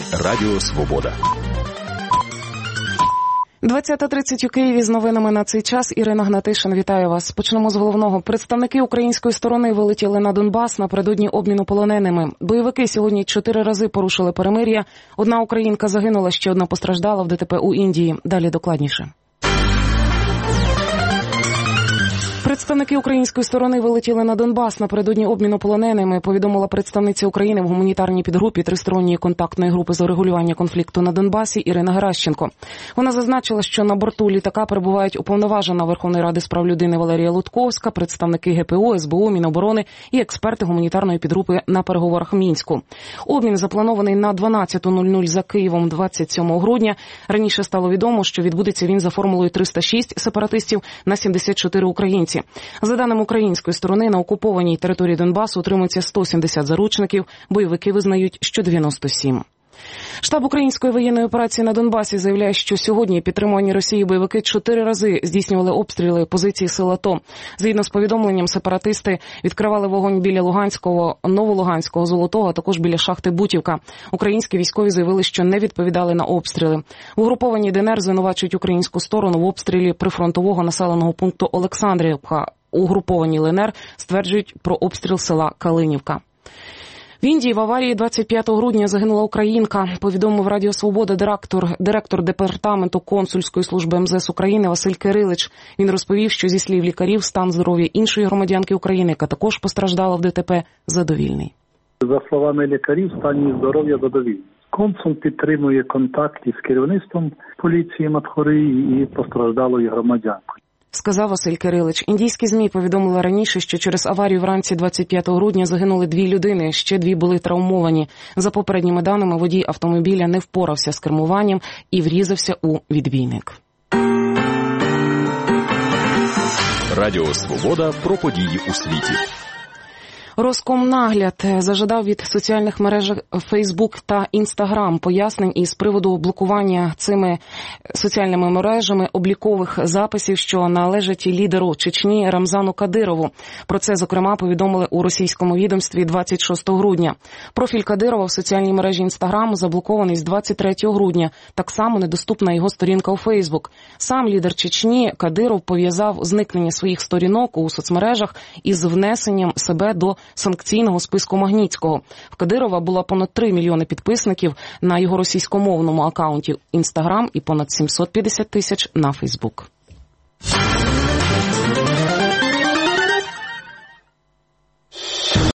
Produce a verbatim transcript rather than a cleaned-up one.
Радіо Свобода. двадцята тридцять у Києві з новинами на цей час. Ірина Гнатишин, вітаю вас. Почнемо з головного. Представники української сторони вилетіли на Донбас напередодні обміну полоненими. Бойовики сьогодні чотири рази порушили перемир'я. Одна українка загинула, ще одна постраждала в ДТП у Індії. Далі докладніше. Представники української сторони вилетіли на Донбас напередодні обміну полоненими, повідомила представниця України в гуманітарній підгрупі Тристоронньої контактної групи з урегулювання конфлікту на Донбасі Ірина Геращенко. Вона зазначила, що на борту літака перебувають уповноважена Верховної Ради з прав людини Валерія Лутковська, представники ГПУ, ес бе у, Міноборони і експерти гуманітарної підгрупи на переговорах в Мінську. Обмін запланований на дванадцята нуль нуль за Києвом двадцять сьомого грудня. Раніше стало відомо, що відбудеться він за формулою триста шість сепаратистів на сімдесят чотири українці. За даними української сторони, на окупованій території Донбасу утримується сто сімдесят заручників, бойовики визнають, що дев'яносто сім. Штаб української воєнної операції на Донбасі заявляє, що сьогодні підтримувані Росією бойовики чотири рази здійснювали обстріли позиції сил АТО. Згідно з повідомленням, сепаратисти відкривали вогонь біля Луганського, Новолуганського, Золотого, а також біля шахти Бутівка. Українські військові заявили, що не відповідали на обстріли. Угруповані ДНР звинувачують українську сторону в обстрілі прифронтового населеного пункту Олександрівка. Угруповані ЛНР стверджують про обстріл села Калинівка. В Індії в аварії двадцять п'ятого грудня загинула українка, повідомив Радіо Свобода директор, директор департаменту консульської служби ем зе ес України Василь Кирилич. Він розповів, що зі слів лікарів стан здоров'я іншої громадянки України, яка також постраждала в ДТП, задовільний. За словами лікарів, стан здоров'я задовільний. Консул підтримує контакти з керівництвом поліції Мадхурії і постраждалою громадянкою, сказав Василь Кирилич. Індійські ЗМІ повідомили раніше, що через аварію вранці двадцять п'ятого грудня загинули дві людини, ще дві були травмовані. За попередніми даними, водій автомобіля не впорався з кермуванням і врізався у відбійник. Радіо Свобода про події у світі. Роскомнагляд зажадав від соціальних мереж Facebook та Instagram пояснень із приводу блокування цими соціальними мережами облікових записів, що належать лідеру Чечні Рамзану Кадирову. Про це, зокрема, повідомили у російському відомстві двадцять шостого грудня. Профіль Кадирова в соціальній мережі Instagram заблокований з двадцять третього грудня. Так само недоступна його сторінка у Facebook. Сам лідер Чечні Кадиров пов'язав зникнення своїх сторінок у соцмережах із внесенням себе до санкційного списку Магнітського. В Кадирова було понад три мільйони підписників на його російськомовному акаунті Instagram і понад сімсот п'ятдесят тисяч на Facebook.